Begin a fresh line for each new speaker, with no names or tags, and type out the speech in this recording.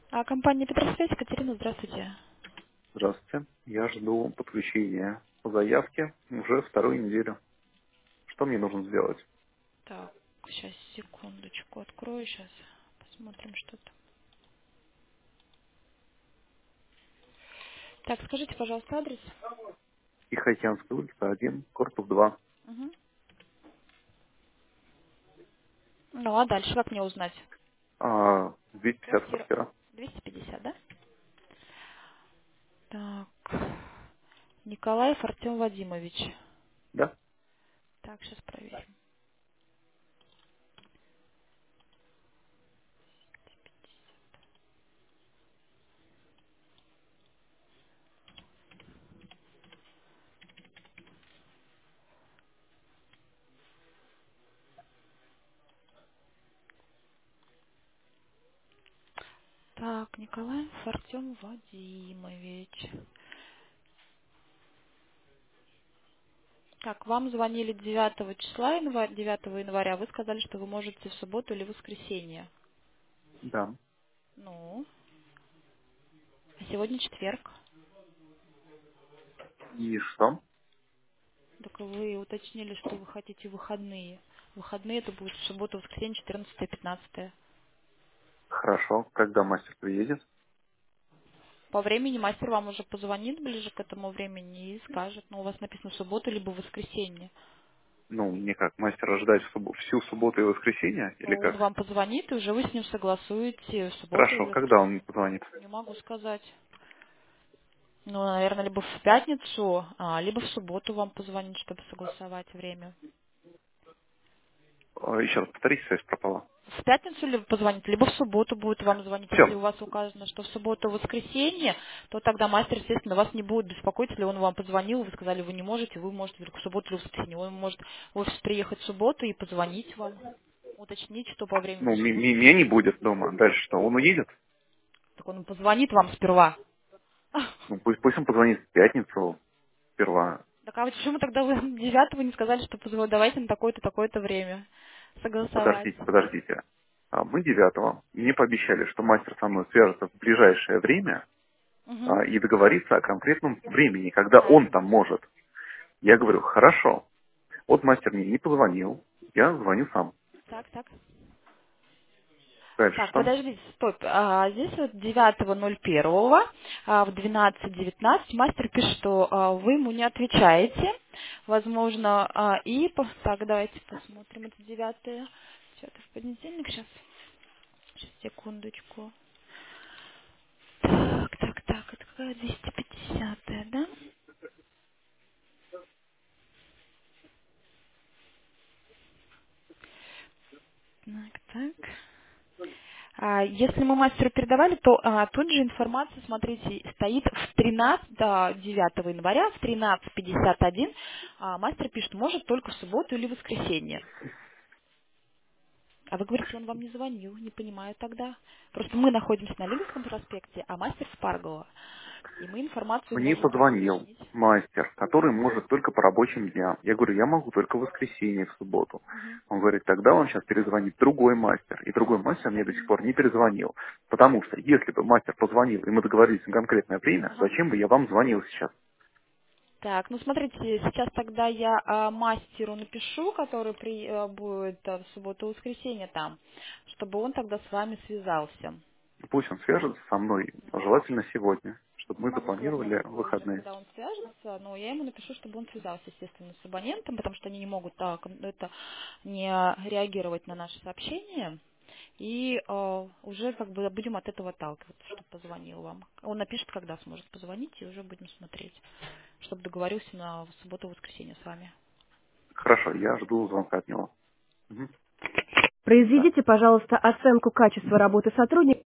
Компания Петросвязь, Екатерина, здравствуйте.
Здравствуйте. Я жду подключения по заявке уже вторую неделю. Что мне нужно сделать?
Так, сейчас, секундочку, открою сейчас. Посмотрим что-то. Так, скажите, пожалуйста, адрес.
Тихоокеанская улица 1, корпус 2.
Угу. Ну, а дальше как мне узнать?
250
Квартира
квартира.
250, да? Так, Николаев Артем Вадимович.
Да?
Так, сейчас проверим. Так, Николаев Артем Вадимович. Так, вам звонили 9 числа, 9 января. Вы сказали, что вы можете в субботу или воскресенье.
Да.
Ну, а сегодня четверг.
И что?
Так вы уточнили, что вы хотите выходные. Выходные это будет суббота, воскресенье, 14-15.
Хорошо. Когда мастер приедет?
По времени мастер вам уже позвонит ближе к этому времени и скажет, ну, у вас написано суббота либо воскресенье.
Ну, мне как, мастер ожидать всю субботу и воскресенье? Или
Но он
как?
вам позвонит, и уже вы с ним согласуете субботу или
Хорошо. Когда он мне
воскресенье.
позвонит?
Не могу сказать. Ну, наверное, либо в пятницу, либо в субботу вам позвонит, чтобы согласовать время.
Еще раз, повторите, связь пропала.
В пятницу либо позвонит, либо в субботу будет вам звонить. Если
Все.
у вас указано, что в субботу и воскресенье, то тогда мастер, естественно, вас не будет беспокоить, если он вам позвонил, вы сказали, вы не можете, вы можете в субботу или в воскресенье. Он может в офис приехать в субботу и позвонить вам, уточнить, что по времени
Ну,
субботы.
меня не будет дома. Дальше что? Он уедет?
Так он позвонит вам сперва.
Ну, пусть он позвонит в пятницу сперва.
Так а вот почему тогда вы 9 не сказали, что давайте на такое-то, такое-то время согласовать?
Подождите. Мы 9-го. Мне пообещали, что мастер со мной свяжется в ближайшее время
Угу.
и договорится о конкретном времени, когда
Так,
он там может. Я говорю, хорошо. Вот мастер мне не позвонил, я звоню сам.
так, так.
Дальше
Так,
что?
подождите, стоп. Здесь вот 9.01 в 12:19 мастер пишет, что вы ему не отвечаете. Возможно, Так, давайте посмотрим, это 9. Что-то в понедельник сейчас. Сейчас, секундочку. Так, так, так, это какая 250, да? Так, так. Если мы мастеру передавали, то тут же информация, смотрите, стоит в 9 января в 13:51. Мастер пишет, может только в субботу или воскресенье. А вы говорите, он вам не звонил, не понимаю тогда. Просто мы находимся на Лиговском проспекте, а мастер в Парголово. И мы информацию
Мне
можем только
позвонил
уточнить.
мастер, который может только по рабочим дням. Я говорю, я могу только в воскресенье, в субботу.
Мгм.
Он говорит, тогда он сейчас перезвонит другой мастер. И другой мастер мне до сих
Мгм.
пор не перезвонил. Потому что если бы мастер позвонил, и мы договорились на конкретное время,
Ага.
зачем бы я вам звонил сейчас?
Так, ну смотрите, сейчас тогда я мастеру напишу, который будет в субботу-воскресенье там, чтобы он тогда с вами связался.
Пусть он свяжется со мной, желательно сегодня, чтобы
Не
мы
могу сказать
запланировали
наверняка уже,
выходные.
когда он свяжется, но я ему напишу, чтобы он связался, естественно, с абонентом, потому что они не могут это не реагировать на наши сообщения. И уже как бы будем от этого отталкиваться, чтобы позвонил вам. Он напишет, когда сможет позвонить, и уже будем смотреть, чтобы договорился на субботу-воскресенье с вами.
Хорошо, я жду звонка от него. Мгм. Да.
Произведите, пожалуйста, оценку качества работы сотрудника.